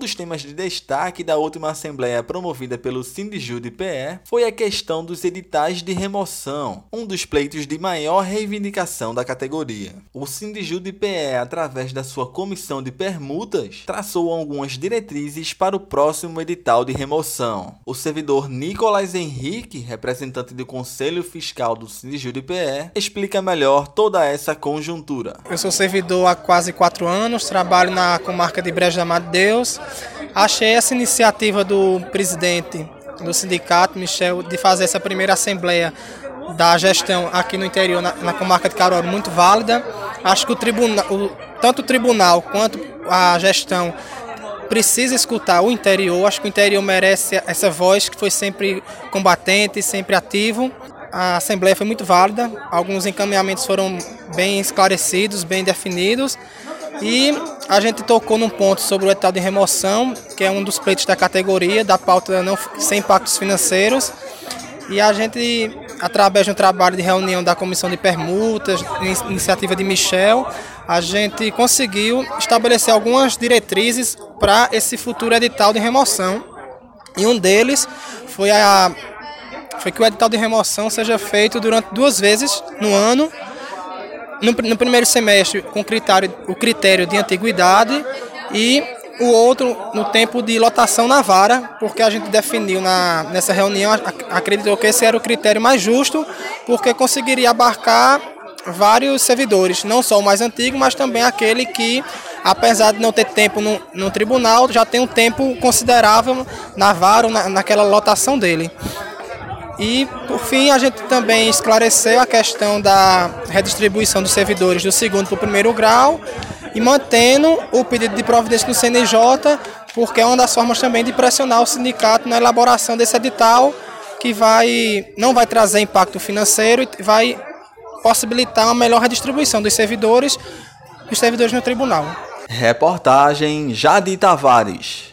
dos temas de destaque da última assembleia promovida pelo Sindjude-PE foi a questão dos editais de remoção, um dos pleitos de maior reivindicação da categoria. O Sindjude-PE, através da sua comissão de permutas, traçou algumas diretrizes para o próximo edital de remoção. O servidor Nicolas Henrique, representante do Conselho Fiscal do Sindjude-PE, explica melhor toda essa conjuntura. Eu sou servidor há quase 4 anos, trabalho na comarca de Brejo da Madre Deus. Achei essa iniciativa do presidente do sindicato, Michel, de fazer essa primeira assembleia da gestão aqui no interior, na comarca de Caruaru, muito válida. Acho que tanto o tribunal quanto a gestão precisa escutar o interior. Acho que o interior merece essa voz que foi sempre combatente, sempre ativo. A assembleia foi muito válida, alguns encaminhamentos foram bem esclarecidos, bem definidos. E a gente tocou num ponto sobre o edital de remoção, que é um dos pleitos da categoria, da pauta sem impactos financeiros. E a gente, através de um trabalho de reunião da comissão de permutas, iniciativa de Michel, a gente conseguiu estabelecer algumas diretrizes para esse futuro edital de remoção. E um deles foi que o edital de remoção seja feito durante 2 vezes no ano. No primeiro semestre, com o critério de antiguidade, e o outro no tempo de lotação na vara, porque a gente definiu nessa reunião, acreditou que esse era o critério mais justo, porque conseguiria abarcar vários servidores, não só o mais antigo, mas também aquele que, apesar de não ter tempo no tribunal, já tem um tempo considerável na vara, naquela lotação dele. E, por fim, a gente também esclareceu a questão da redistribuição dos servidores do 2º para o 1º grau e mantendo o pedido de providência no CNJ, porque é uma das formas também de pressionar o sindicato na elaboração desse edital, que não vai trazer impacto financeiro e vai possibilitar uma melhor redistribuição dos servidores no tribunal. Reportagem Jadi Tavares.